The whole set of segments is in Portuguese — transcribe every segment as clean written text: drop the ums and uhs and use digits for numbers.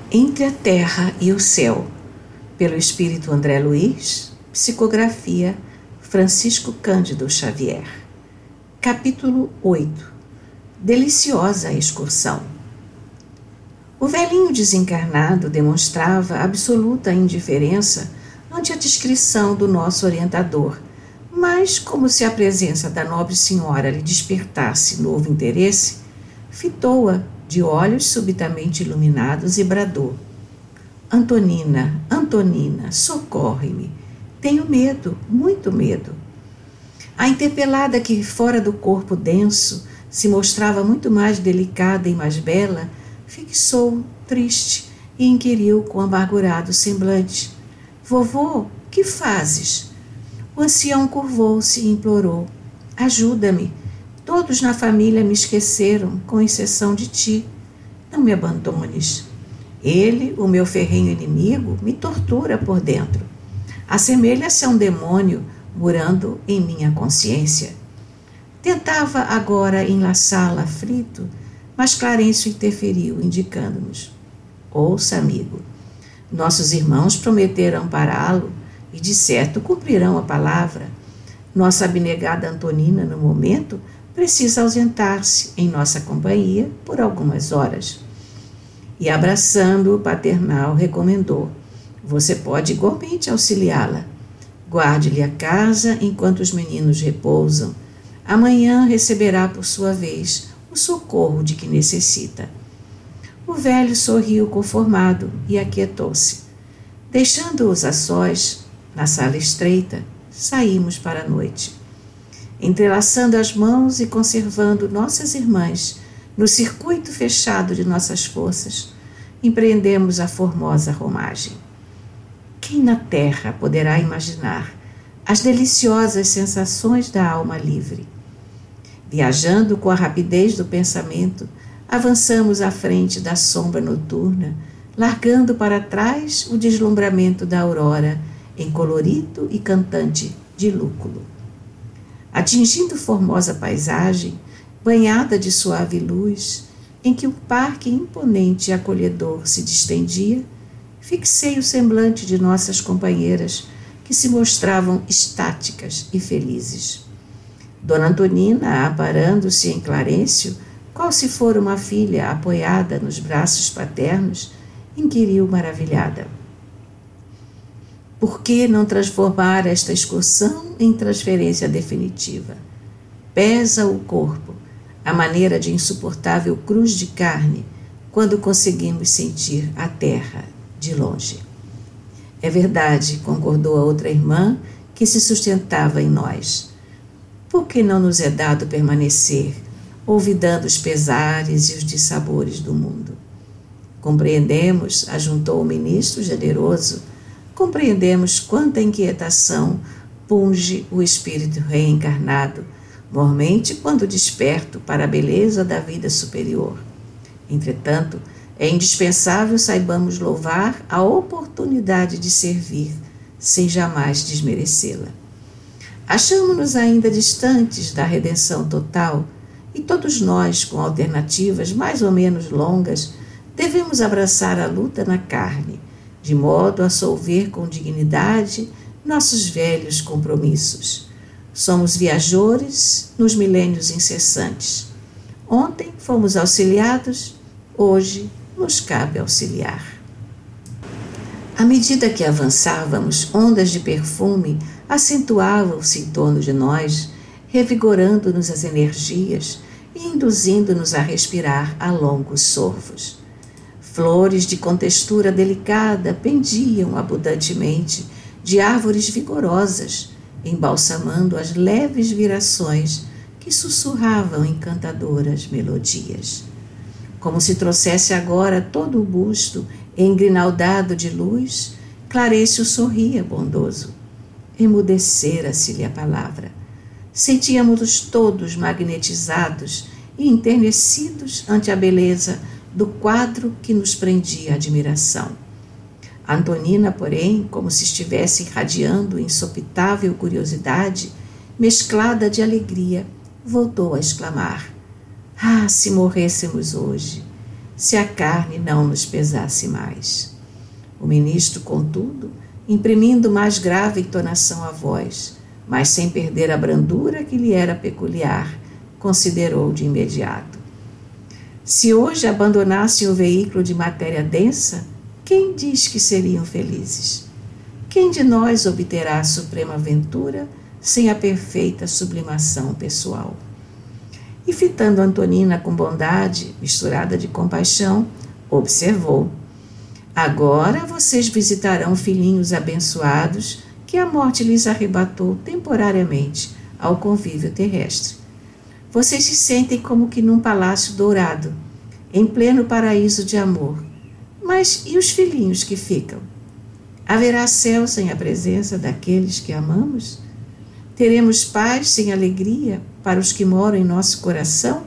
Entre a Terra e o Céu, pelo Espírito André Luiz, psicografia Francisco Cândido Xavier. Capítulo 8. Deliciosa excursão. O velhinho desencarnado demonstrava absoluta indiferença ante a descrição do nosso orientador, mas, como se a presença da nobre senhora lhe despertasse novo interesse, fitou-a de olhos subitamente iluminados e bradou: Antonina, Antonina, socorre-me. Tenho medo, muito medo. A interpelada, que fora do corpo denso se mostrava muito mais delicada e mais bela, fixou, triste, e inquiriu com amargurado semblante: Vovô, que fazes? O ancião curvou-se e implorou: Ajuda-me. Todos na família me esqueceram, com exceção de ti. Não me abandones. Ele, o meu ferrenho inimigo, me tortura por dentro. Assemelha-se a um demônio morando em minha consciência. Tentava agora enlaçá-la aflito, mas Clarencio interferiu, indicando-nos: Ouça, amigo, nossos irmãos prometeram ampará-lo e, de certo, cumprirão a palavra. Nossa abnegada Antonina, no momento, precisa ausentar-se em nossa companhia por algumas horas. E, abraçando o paternal, recomendou: Você pode igualmente auxiliá-la. Guarde-lhe a casa enquanto os meninos repousam. Amanhã receberá por sua vez o socorro de que necessita. O velho sorriu conformado e aquietou-se. Deixando-os a sós, na sala estreita, saímos para a noite. Entrelaçando as mãos e conservando nossas irmãs no circuito fechado de nossas forças, empreendemos a formosa romagem. Quem na terra poderá imaginar as deliciosas sensações da alma livre? Viajando com a rapidez do pensamento, avançamos à frente da sombra noturna, largando para trás o deslumbramento da aurora em colorido e cantante de lúculo. Atingindo formosa paisagem, banhada de suave luz, em que um parque imponente e acolhedor se distendia, fixei o semblante de nossas companheiras, que se mostravam estáticas e felizes. Dona Antonina, aparando-se em Clarencio, qual se fora uma filha apoiada nos braços paternos, inquiriu maravilhada: Por que não transformar esta excursão em transferência definitiva? Pesa o corpo, à maneira de insuportável cruz de carne, quando conseguimos sentir a terra de longe. É verdade, concordou a outra irmã, que se sustentava em nós. Por que não nos é dado permanecer, olvidando os pesares e os dissabores do mundo? Compreendemos, ajuntou o ministro generoso, compreendemos quanta inquietação punge o espírito reencarnado, mormente quando desperto para a beleza da vida superior. Entretanto, é indispensável saibamos louvar a oportunidade de servir, sem jamais desmerecê-la. Achamo-nos ainda distantes da redenção total, e todos nós, com alternativas mais ou menos longas, devemos abraçar a luta na carne, de modo a solver com dignidade nossos velhos compromissos. Somos viajores nos milênios incessantes. Ontem fomos auxiliados, hoje nos cabe auxiliar. À medida que avançávamos, ondas de perfume acentuavam-se em torno de nós, revigorando-nos as energias e induzindo-nos a respirar a longos sorvos. Flores de contextura delicada pendiam abundantemente de árvores vigorosas, embalsamando as leves virações que sussurravam encantadoras melodias. Como se trouxesse agora todo o busto engrinaldado de luz, Clarencio sorria bondoso. Emudecera-se-lhe a palavra. Sentíamos-nos todos magnetizados e enternecidos ante a beleza do quadro que nos prendia a admiração. Antonina, porém, como se estivesse irradiando insopitável curiosidade, mesclada de alegria, voltou a exclamar: Ah, se morrêssemos hoje! se a carne não nos pesasse mais. O ministro, contudo, imprimindo mais grave entonação à voz, mas sem perder a brandura que lhe era peculiar, considerou de imediato: se hoje abandonassem o veículo de matéria densa, quem diz que seriam felizes? Quem de nós obterá a suprema ventura sem a perfeita sublimação pessoal? E fitando Antonina com bondade, misturada de compaixão, observou: agora vocês visitarão filhinhos abençoados que a morte lhes arrebatou temporariamente ao convívio terrestre. Vocês se sentem como que num palácio dourado, em pleno paraíso de amor. Mas e os filhinhos que ficam? Haverá céu sem a presença daqueles que amamos? Teremos paz sem alegria para os que moram em nosso coração?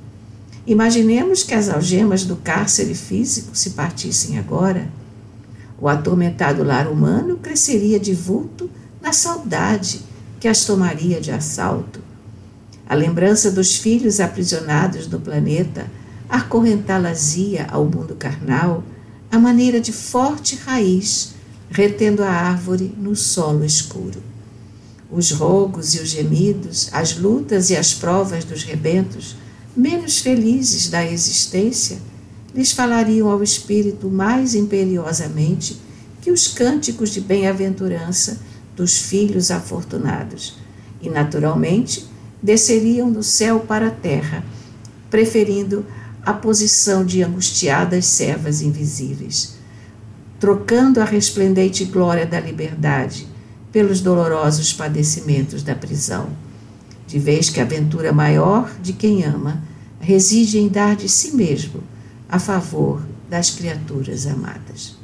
Imaginemos que as algemas do cárcere físico se partissem agora. O atormentado lar humano cresceria de vulto na saudade que as tomaria de assalto. A lembrança dos filhos aprisionados no planeta acorrentá-las-ia ao mundo carnal, à maneira de forte raiz, retendo a árvore no solo escuro. Os rogos e os gemidos, as lutas e as provas dos rebentos, menos felizes da existência, lhes falariam ao espírito mais imperiosamente que os cânticos de bem-aventurança dos filhos afortunados, e naturalmente desceriam do céu para a terra, preferindo a posição de angustiadas servas invisíveis, trocando a resplendente glória da liberdade pelos dolorosos padecimentos da prisão, de vez que a ventura maior de quem ama reside em dar de si mesmo a favor das criaturas amadas.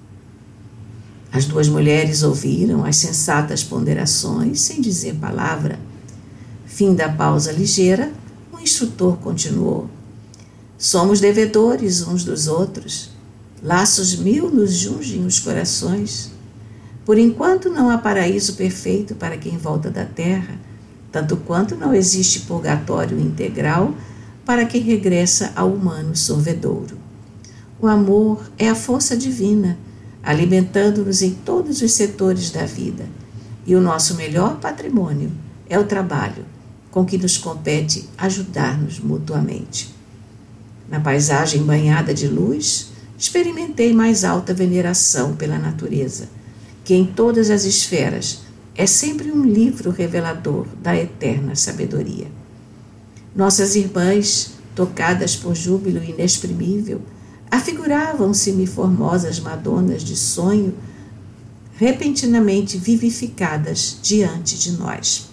As duas mulheres ouviram as sensatas ponderações sem dizer palavra. Fim da pausa ligeira, o instrutor continuou: somos devedores uns dos outros, laços mil nos jungem os corações. Por enquanto não há paraíso perfeito para quem volta da terra, tanto quanto não existe purgatório integral para quem regressa ao humano sorvedouro. O amor é a força divina, alimentando-nos em todos os setores da vida, e o nosso melhor patrimônio é o trabalho, com que nos compete ajudar-nos mutuamente. Na paisagem banhada de luz, experimentei mais alta veneração pela natureza, que em todas as esferas é sempre um livro revelador da eterna sabedoria. Nossas irmãs, tocadas por júbilo inexprimível, afiguravam-se-me formosas madonas de sonho, repentinamente vivificadas diante de nós.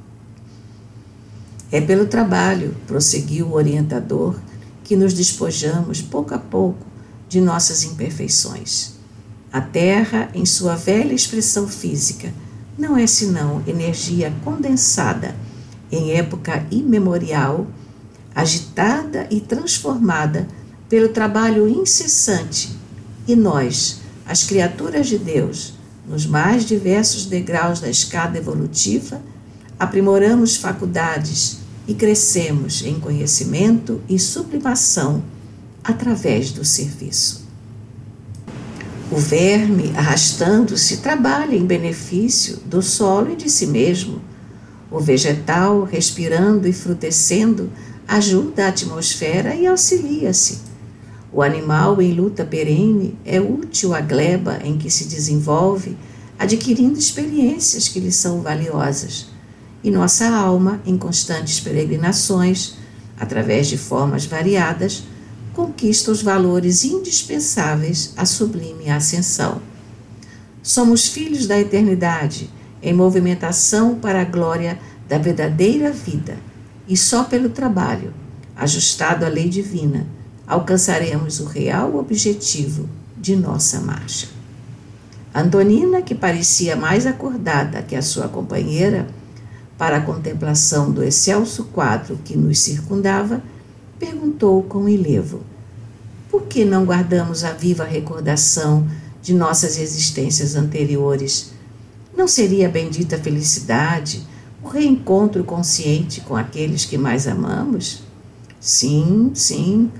É pelo trabalho, prosseguiu o orientador, que nos despojamos pouco a pouco de nossas imperfeições. A terra, em sua velha expressão física, não é senão energia condensada em época imemorial, agitada e transformada pelo trabalho incessante, e nós, as criaturas de Deus, nos mais diversos degraus da escada evolutiva, aprimoramos faculdades e crescemos em conhecimento e sublimação através do serviço. O verme, arrastando-se, trabalha em benefício do solo e de si mesmo. O vegetal, respirando e frutescendo, ajuda a atmosfera e auxilia-se. O animal, em luta perene, é útil à gleba em que se desenvolve, adquirindo experiências que lhe são valiosas. E nossa alma, em constantes peregrinações, através de formas variadas, conquista os valores indispensáveis à sublime ascensão. Somos filhos da eternidade, em movimentação para a glória da verdadeira vida, e só pelo trabalho, ajustado à lei divina, alcançaremos o real objetivo de nossa marcha. Antonina, que parecia mais acordada que a sua companheira para a contemplação do excelso quadro que nos circundava, perguntou com enlevo: por que não guardamos a viva recordação de nossas existências anteriores? Não seria a bendita felicidade, o reencontro consciente com aqueles que mais amamos? Sim,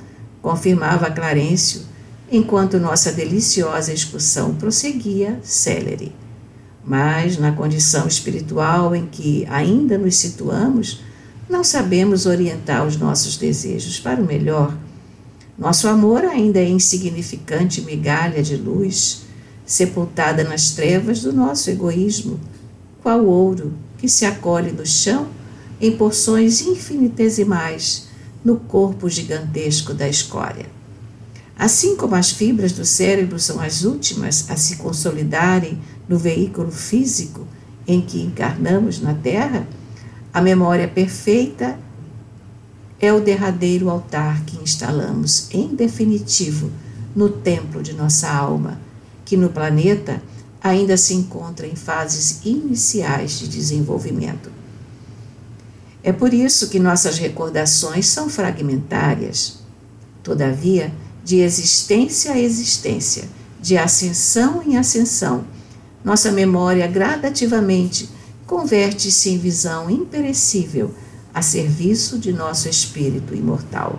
confirmava Clarencio, enquanto nossa deliciosa excursão prosseguia célere. Mas, na condição espiritual em que ainda nos situamos, não sabemos orientar os nossos desejos para o melhor. Nosso amor ainda é insignificante migalha de luz, sepultada nas trevas do nosso egoísmo, qual ouro que se acolhe do chão em porções infinitesimais no corpo gigantesco da escória. Assim como as fibras do cérebro são as últimas a se consolidarem no veículo físico em que encarnamos na Terra, a memória perfeita é o derradeiro altar que instalamos em definitivo no templo de nossa alma, que no planeta ainda se encontra em fases iniciais de desenvolvimento. É por isso que nossas recordações são fragmentárias. Todavia, de existência a existência, de ascensão em ascensão, nossa memória gradativamente converte-se em visão imperecível a serviço de nosso espírito imortal.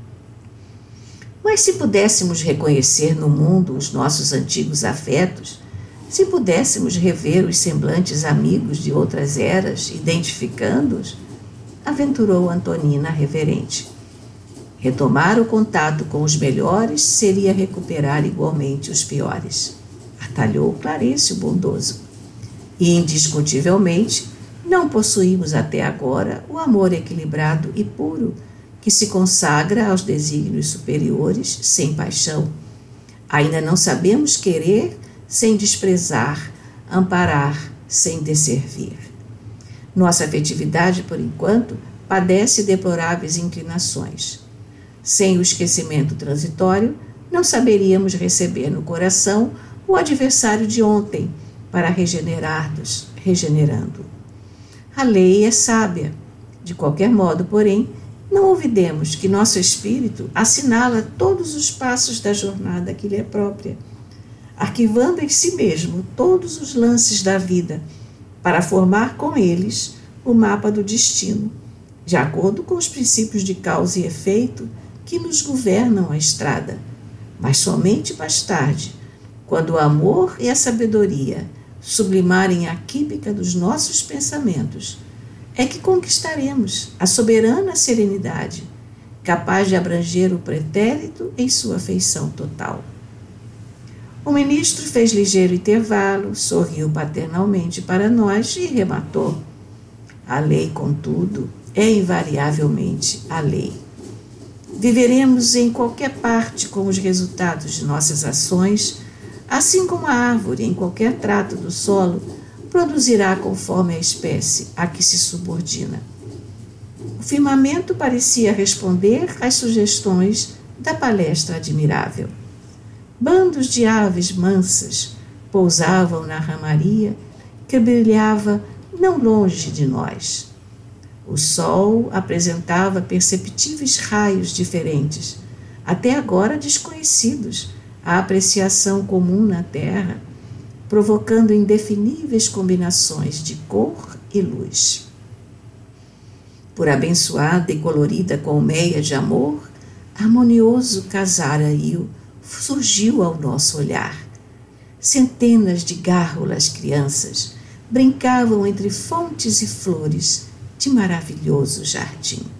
Mas se pudéssemos reconhecer no mundo os nossos antigos afetos, se pudéssemos rever os semblantes amigos de outras eras, identificando-os, aventurou Antonina reverente. Retomar o contato com os melhores seria recuperar igualmente os piores, atalhou Clarencio bondoso. E, indiscutivelmente, não possuímos até agora o amor equilibrado e puro que se consagra aos desígnios superiores sem paixão. Ainda não sabemos querer sem desprezar, amparar sem desservir. Nossa afetividade, por enquanto, padece deploráveis inclinações. Sem o esquecimento transitório, não saberíamos receber no coração o adversário de ontem para regenerar-nos, regenerando. A lei é sábia. De qualquer modo, porém, não olvidemos que nosso espírito assinala todos os passos da jornada que lhe é própria, arquivando em si mesmo todos os lances da vida, para formar com eles o mapa do destino, de acordo com os princípios de causa e efeito que nos governam a estrada. Mas somente mais tarde, quando o amor e a sabedoria sublimarem a química dos nossos pensamentos, é que conquistaremos a soberana serenidade, capaz de abranger o pretérito em sua feição total. O ministro fez ligeiro intervalo, sorriu paternalmente para nós e rematou. A lei, contudo, é invariavelmente a lei. Viveremos em qualquer parte com os resultados de nossas ações, assim como a árvore, em qualquer trato do solo, produzirá conforme a espécie a que se subordina. O firmamento parecia responder às sugestões da palestra admirável. Bandos de aves mansas pousavam na ramaria que brilhava não longe de nós. O sol apresentava perceptíveis raios diferentes, até agora desconhecidos à apreciação comum na terra, provocando indefiníveis combinações de cor e luz. Por abençoada e colorida colmeia de amor, harmonioso casaraio surgiu ao nosso olhar. Centenas de gárrulas crianças brincavam entre fontes e flores de maravilhoso jardim.